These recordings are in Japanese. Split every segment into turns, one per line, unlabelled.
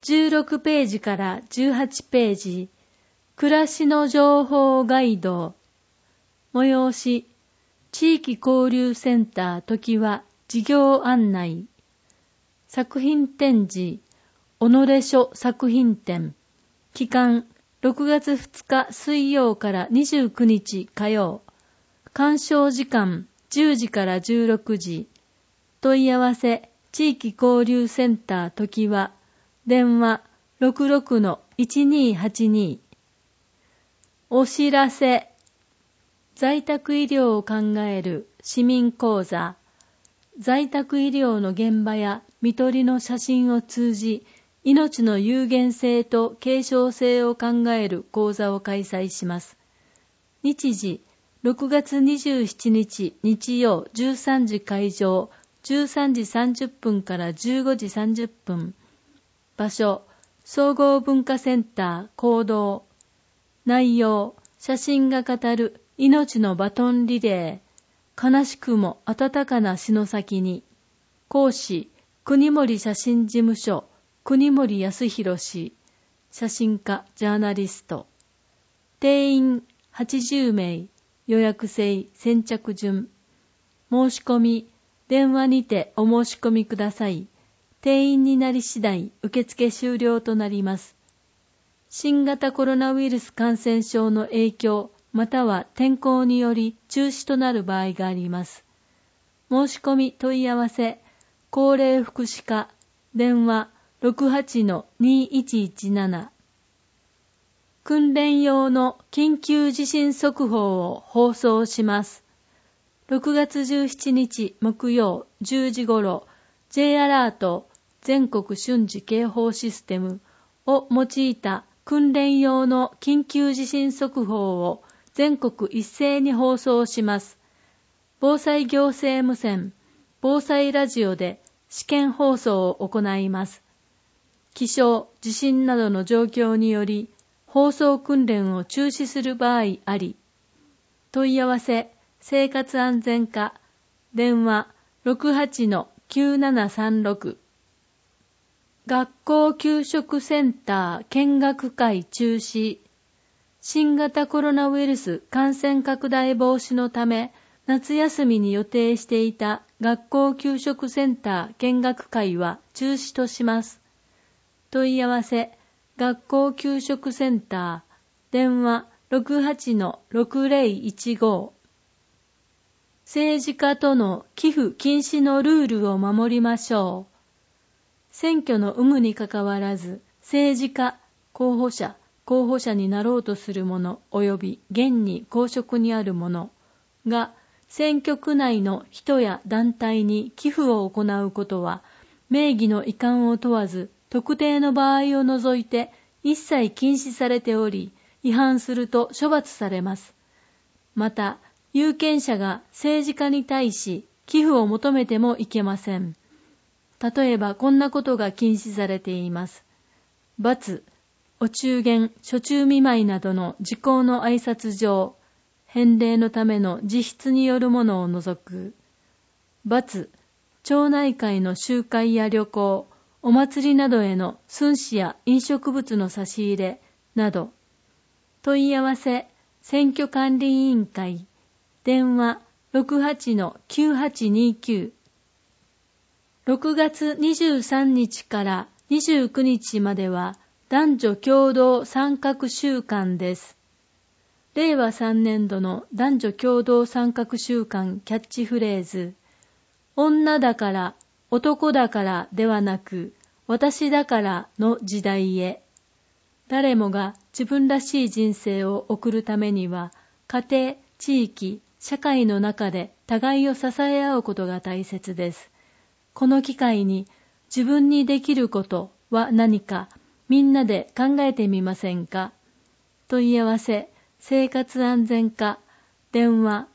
16ページから18ページ、暮らしの情報ガイド、催し、地域交流センター時は事業案内、作品展示、己書作品展、期間6月2日水曜から29日火曜、鑑賞時間10時から16時、問い合わせ、地域交流センター時は、電話 66-1282。お知らせ。在宅医療を考える市民講座。在宅医療の現場や看取りの写真を通じ、命の有限性と継承性を考える講座を開催します。日時、6月27日日曜13時会場、13時30分から15時30分。場所、総合文化センター講堂。内容、写真が語る命のバトンリレー。悲しくも温かな死の先に。講師、国森写真事務所、国森康弘氏。写真家、ジャーナリスト。定員80名。予約制先着順。申し込み、電話にてお申し込みください。定員になり次第、受付終了となります。新型コロナウイルス感染症の影響、または天候により中止となる場合があります。申し込み問い合わせ、高齢福祉課、電話 68-2117。訓練用の緊急地震速報を放送します。6月17日木曜10時頃、J アラート全国瞬時警報システムを用いた訓練用の緊急地震速報を全国一斉に放送します。防災行政無線、防災ラジオで試験放送を行います。気象、地震などの状況により放送訓練を中止する場合あり、問い合わせ、生活安全課、電話 68-9736。学校給食センター見学会中止。新型コロナウイルス感染拡大防止のため、夏休みに予定していた学校給食センター見学会は中止とします。問い合わせ、学校給食センター、電話 68-6015。政治家との寄付禁止のルールを守りましょう。選挙の有無にかかわらず、政治家、候補者になろうとする者及び現に公職にある者が、選挙区内の人や団体に寄付を行うことは、名義の遺憾を問わず、特定の場合を除いて一切禁止されており、違反すると処罰されます。また、有権者が政治家に対し寄付を求めてもいけません。例えばこんなことが禁止されています。罰、お中元、暑中見舞いなどの時効の挨拶状、返礼のための自筆によるものを除く。罰、町内会の集会や旅行、お祭りなどへの寸志や飲食物の差し入れなど。問い合わせ、選挙管理委員会、電話 68-9829。6月23日から29日までは男女共同参画週間です。令和3年度の男女共同参画週間キャッチフレーズ、女だから、男だからではなく、私だからの時代へ。誰もが自分らしい人生を送るためには、家庭、地域、社会の中で互いを支え合うことが大切です。この機会に自分にできることは何かみんなで考えてみませんか？問い合わせ、生活安全課、電話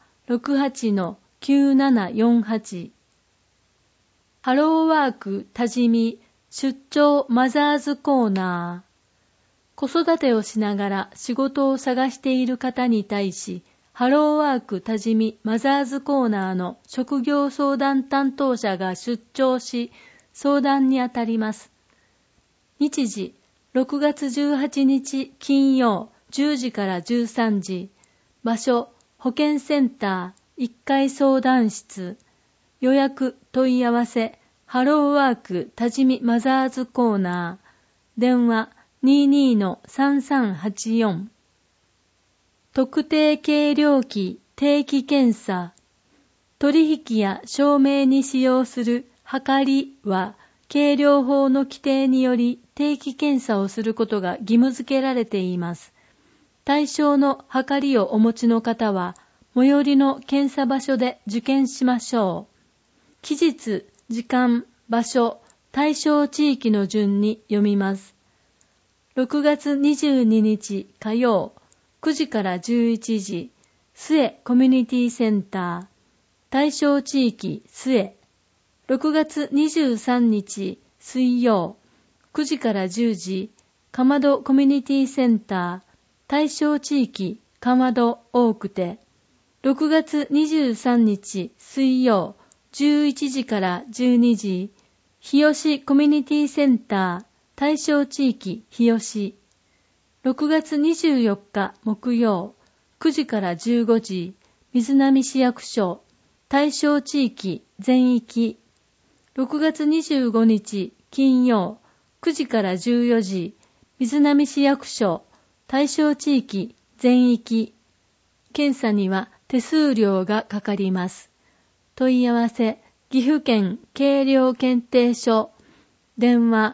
68-9748。ハローワーク多治見出張マザーズコーナー。子育てをしながら仕事を探している方に対し、ハローワーク多治見マザーズコーナーの職業相談担当者が出張し、相談にあたります。 日時、6月18日金曜10時から13時。場所、保健センター1階相談室。予約問い合わせ、ハローワーク多治見マザーズコーナー。電話 22-3384。特定計量器定期検査。取引や証明に使用する測りは、計量法の規定により定期検査をすることが義務付けられています。対象の測りをお持ちの方は、最寄りの検査場所で受検しましょう。期日、時間、場所、対象地域の順に読みます。6月22日火曜、9時から11時、末コミュニティセンター。対象地域、末。6月23日水曜、9時から10時、かまどコミュニティセンター。対象地域、かまど多くて。6月23日水曜、11時から12時、日吉コミュニティセンター。対象地域、日吉。6月24日木曜、9時から15時、水波市役所。対象地域、全域。6月25日金曜、9時から14時、水波市役所。対象地域、全域。検査には手数料がかかります。問い合わせ、岐阜県計量検定所。電話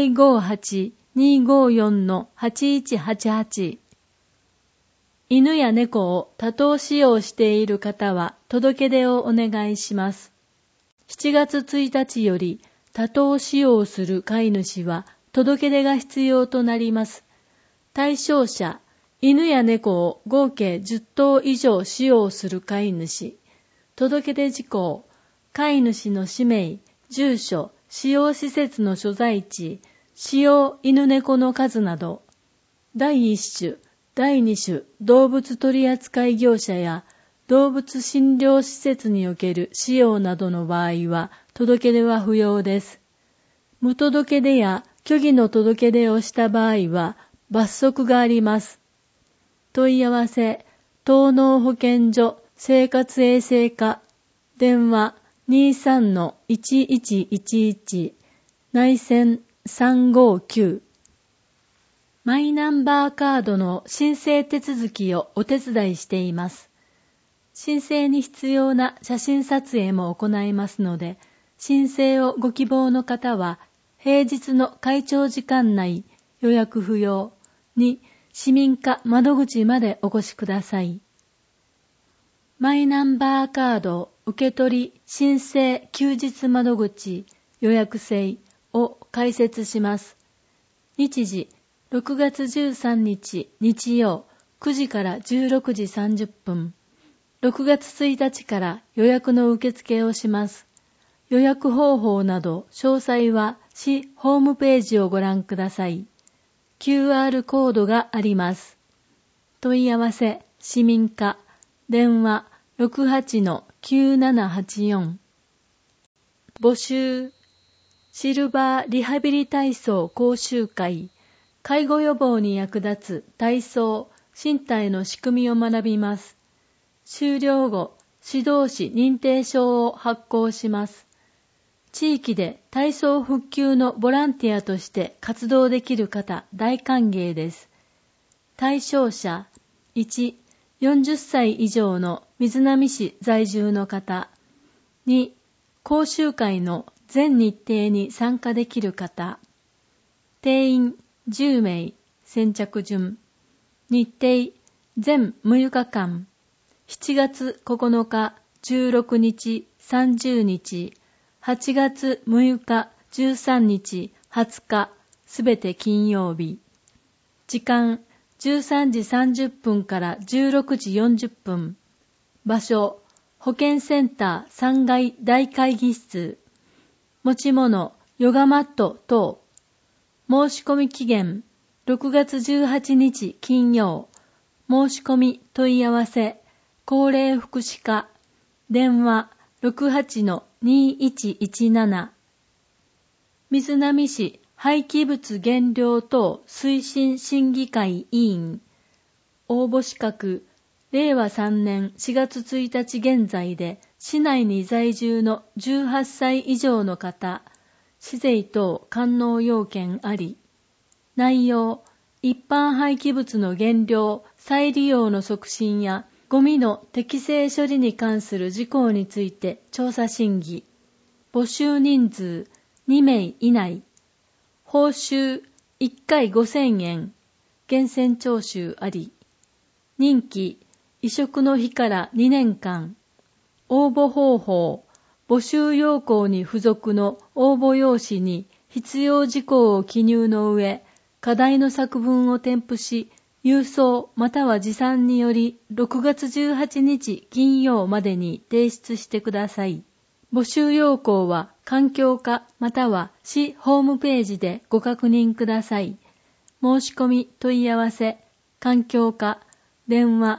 058-254-8188。犬や猫を多頭使用している方は届け出をお願いします。7月1日より多頭使用する飼い主は届け出が必要となります。対象者、犬や猫を合計10頭以上使用する飼い主。届け出事項、飼い主の氏名、住所、使用施設の所在地、使用犬猫の数など。第1種、第2種動物取扱業者や動物診療施設における使用などの場合は届け出は不要です。無届け出や虚偽の届け出をした場合は罰則があります。問い合わせ、東農保健所生活衛生課。電話 23-1111 内線359。マイナンバーカードの申請手続きをお手伝いしています。申請に必要な写真撮影も行いますので、申請をご希望の方は、平日の開庁時間内、予約不要に市民課窓口までお越しください。マイナンバーカード受取申請休日窓口予約制を開設します。日時、6月13日日曜9時から16時30分。6月1日から予約の受付をします。予約方法など詳細は市ホームページをご覧ください。QR コードがあります。問い合わせ、市民課、電話 68-9784。募集、シルバーリハビリ体操講習会、介護予防に役立つ体操、身体の仕組みを学びます。終了後、指導士認定証を発行します。地域で体操復旧のボランティアとして活動できる方大歓迎です。対象者、1、40歳以上の瑞浪市在住の方。2、講習会の全日程に参加できる方。定員10名、先着順。日程、全6日間。7月9日、16日、30日。8月6日、13日、20日、すべて金曜日。時間、13時30分から16時40分。場所、保健センター3階大会議室。持ち物、ヨガマット等。申し込み期限、6月18日金曜。申し込み問い合わせ、高齢福祉課。電話、68-2117。瑞浪市廃棄物減量等推進審議会委員。応募資格、令和3年4月1日現在で、市内に在住の18歳以上の方、市税等完納要件あり。内容、一般廃棄物の減量、再利用の促進や、ゴミの適正処理に関する事項について調査審議。募集人数2名以内。報酬1回5000円。源泉徴収あり。任期、移植の日から2年間。応募方法、募集要項に付属の応募用紙に必要事項を記入の上、課題の作文を添付し、郵送または持参により6月18日金曜までに提出してください。募集要項は環境課または市ホームページでご確認ください。申し込み問い合わせ、環境課、電話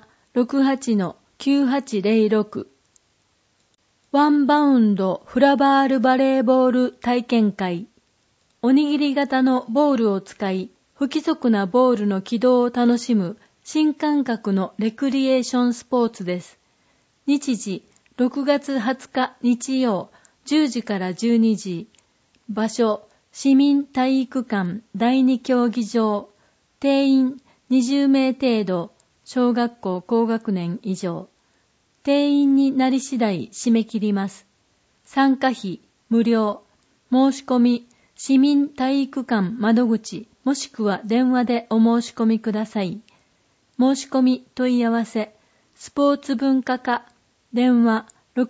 68-9806。ワンバウンドフラバールバレーボール体験会。おにぎり型のボールを使い、不規則なボールの軌道を楽しむ新感覚のレクリエーションスポーツです。日時、6月20日日曜、10時から12時。場所、市民体育館第2競技場。定員20名程度、小学校高学年以上。定員になり次第締め切ります。参加費無料。申し込み、市民体育館窓口もしくは電話でお申し込みください。申し込み問い合わせ、スポーツ文化課、電話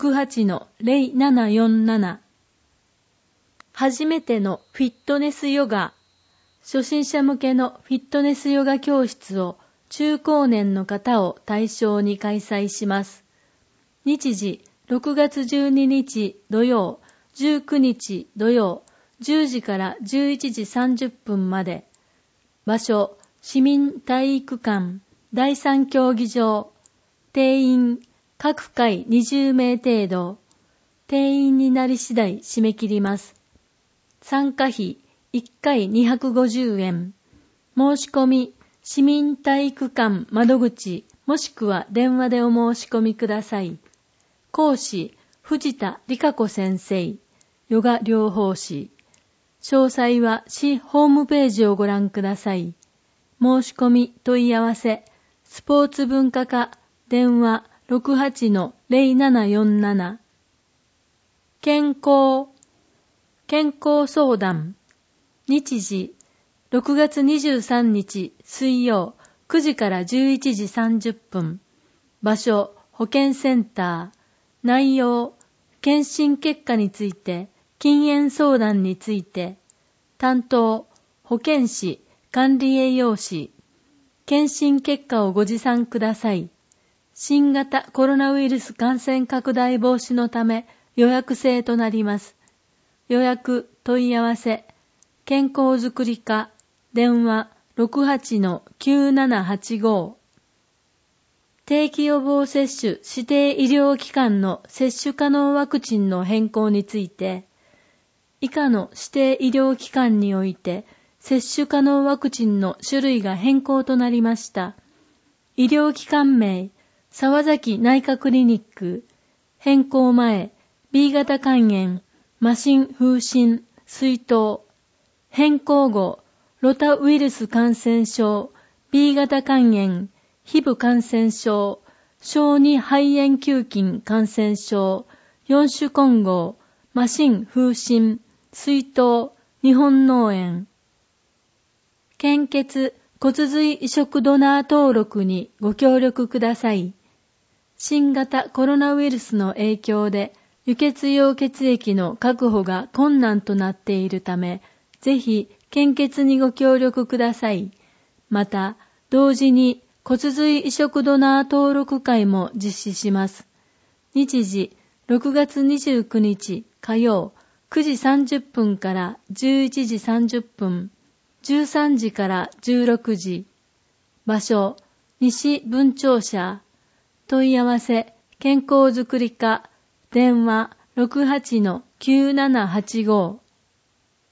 68-0747。初めてのフィットネスヨガ。初心者向けのフィットネスヨガ教室を中高年の方を対象に開催します。日時、6月12日土曜、19日土曜、10時から11時30分まで。場所、市民体育館、第3競技場。定員、各回20名程度。定員になり次第締め切ります。参加費、1回250円。申し込み、市民体育館窓口、もしくは電話でお申し込みください。講師、藤田理香子先生、ヨガ療法士。詳細は市ホームページをご覧ください。申し込み問い合わせ、スポーツ文化課、電話 68-0747。健康相談。日時、6月23日水曜、9時から11時30分。場所、保健センター。内容、検診結果について、禁煙相談について。担当、保健師、管理栄養士。検診結果をご持参ください。新型コロナウイルス感染拡大防止のため予約制となります。予約問い合わせ、健康づくり課、電話 68-9785。定期予防接種指定医療機関の接種可能ワクチンの変更について、以下の指定医療機関において接種可能ワクチンの種類が変更となりました。医療機関名、沢崎内科クリニック。変更前、B 型肝炎、麻疹風疹、水痘。変更後、ロタウイルス感染症、B 型肝炎、皮膚感染症、小児肺炎球菌感染症、4種混合、麻疹風疹、水痘、日本脳炎。献血、骨髄移植ドナー登録にご協力ください。新型コロナウイルスの影響で、輸血用血液の確保が困難となっているため、ぜひ献血にご協力ください。また、同時に骨髄移植ドナー登録会も実施します。日時、6月29日火曜、9時30分から11時30分、13時から16時。場所、西文庁舎。問い合わせ、健康づくり課。電話 68-9785。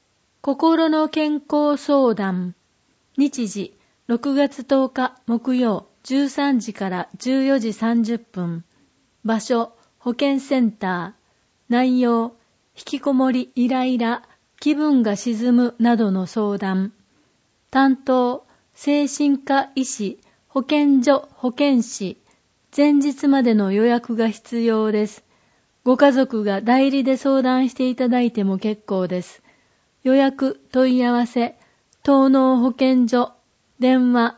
心の健康相談。日時、6月10日木曜13時から14時30分。場所、保健センター。内容、引きこもりイライラ、気分が沈むなどの相談。担当、精神科医師、保健所保健師。前日までの予約が必要です。ご家族が代理で相談していただいても結構です。予約問い合わせ、東農保健所、電話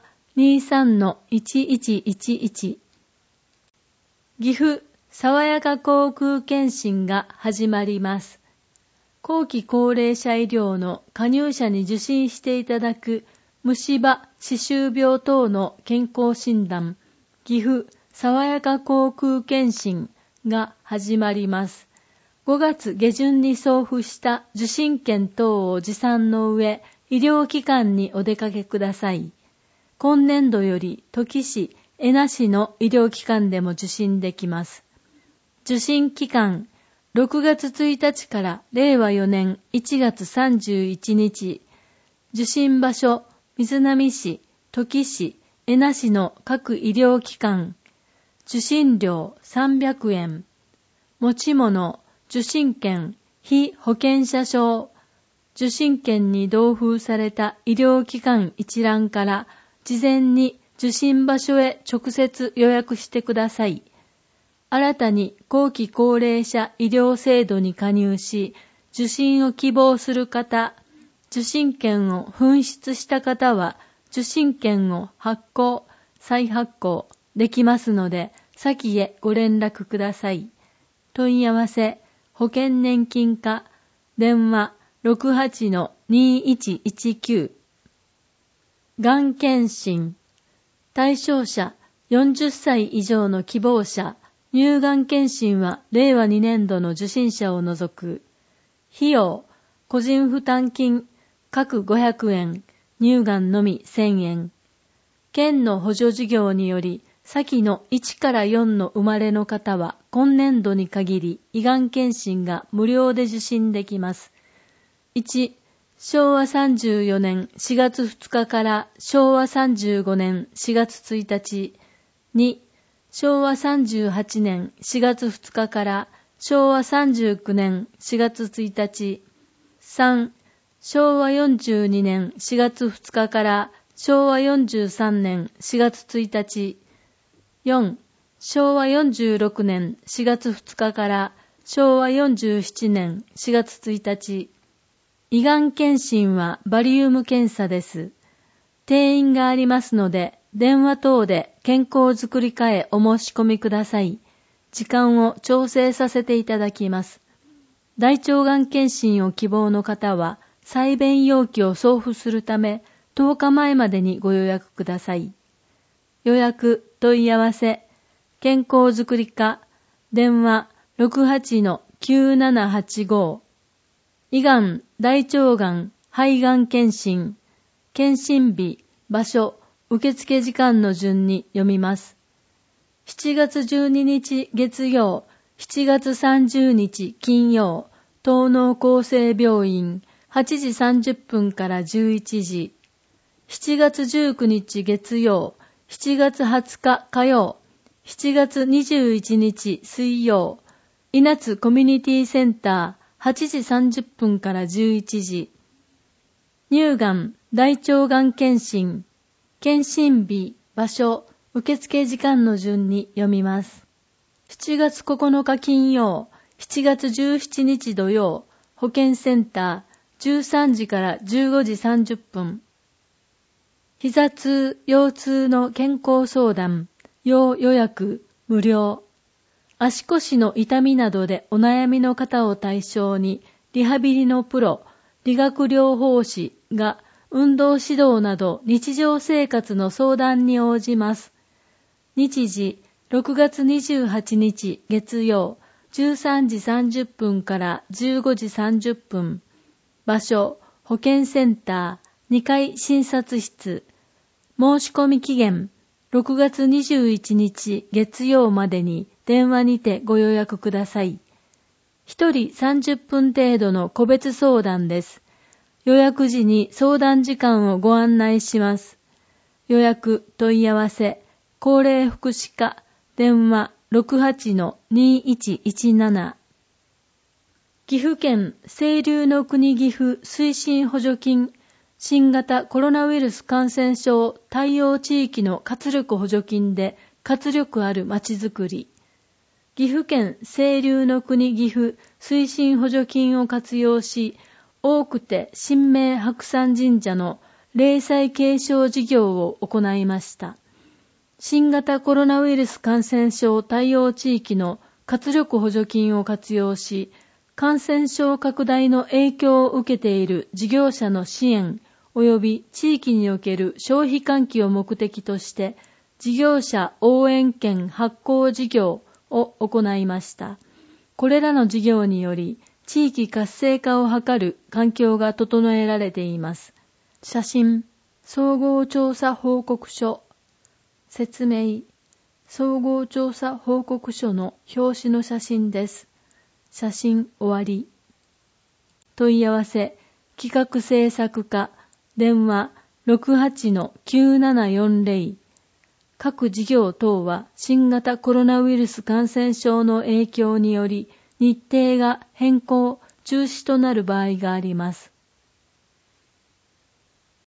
23-1111。岐阜、爽やか口腔検診が始まります。後期高齢者医療の加入者に受診していただく虫歯、歯周病等の健康診断、岐阜、爽やか口腔検診が始まります。5月下旬に送付した受診券等を持参の上、医療機関にお出かけください。今年度より土岐市、恵那市の医療機関でも受診できます。受診期間、6月1日から令和4年1月31日。受診場所、瑞浪市、土岐市、恵那市の各医療機関。受診料300円。持ち物、受診券、被保険者証。受診券に同封された医療機関一覧から事前に受診場所へ直接予約してください。新たに後期高齢者医療制度に加入し、受診を希望する方、受診券を紛失した方は、受診券を発行、再発行できますので、先へご連絡ください。問い合わせ、保険年金課、電話 68-2119。がん検診。対象者、40歳以上の希望者、乳がん検診は令和2年度の受診者を除く。費用、個人負担金、各500円、乳がんのみ1000円。県の補助事業により、先の1から4の生まれの方は今年度に限り胃がん検診が無料で受診できます。1、昭和34年4月2日から昭和35年4月1日。2、昭和38年4月2日から昭和39年4月1日。3、昭和42年4月2日から昭和43年4月1日。4、昭和46年4月2日から昭和47年4月1日。胃がん検診はバリウム検査です。定員がありますので、電話等で健康づくり課へお申し込みください。時間を調整させていただきます。大腸がん検診を希望の方は、採便要記を送付するため、10日前までにご予約ください。予約、問い合わせ、健康づくり課、電話 68-9785。胃がん、大腸がん、肺がん検診。検診日、場所、受付時間の順に読みます。7月12日月曜、7月30日金曜、東農厚生病院、8時30分から11時。7月19日月曜、7月20日火曜、7月21日水曜、稲津コミュニティセンター、8時30分から11時。乳がん、大腸がん検診。検診日、場所、受付時間の順に読みます。7月9日金曜、7月17日土曜、保健センター、13時から15時30分。膝痛、腰痛の健康相談、要予約、無料。足腰の痛みなどでお悩みの方を対象に、リハビリのプロ、理学療法士が運動指導など日常生活の相談に応じます。日時、6月28日月曜、13時30分から15時30分。場所、保健センター、2階診察室。申し込み期限、6月21日月曜までに電話にてご予約ください。1人30分程度の個別相談です。 予約時に相談時間をご案内します。予約問い合わせ、高齢福祉課、電話 68-2117。岐阜県清流の国岐阜推進補助金、新型コロナウイルス感染症対応地域の活力補助金で活力あるまちづくり。岐阜県清流の国岐阜推進補助金を活用し、大久手神明白山神社の例祭継承事業を行いました。新型コロナウイルス感染症対応地域の活力補助金を活用し、感染症拡大の影響を受けている事業者の支援及び地域における消費喚起を目的として、事業者応援券発行事業を行いました。これらの事業により、地域活性化を図る環境が整えられています。写真、総合調査報告書。説明、総合調査報告書の表紙の写真です。写真終わり。問い合わせ、企画制作課、電話 68-9740。各事業等は新型コロナウイルス感染症の影響により日程が変更、中止となる場合があります。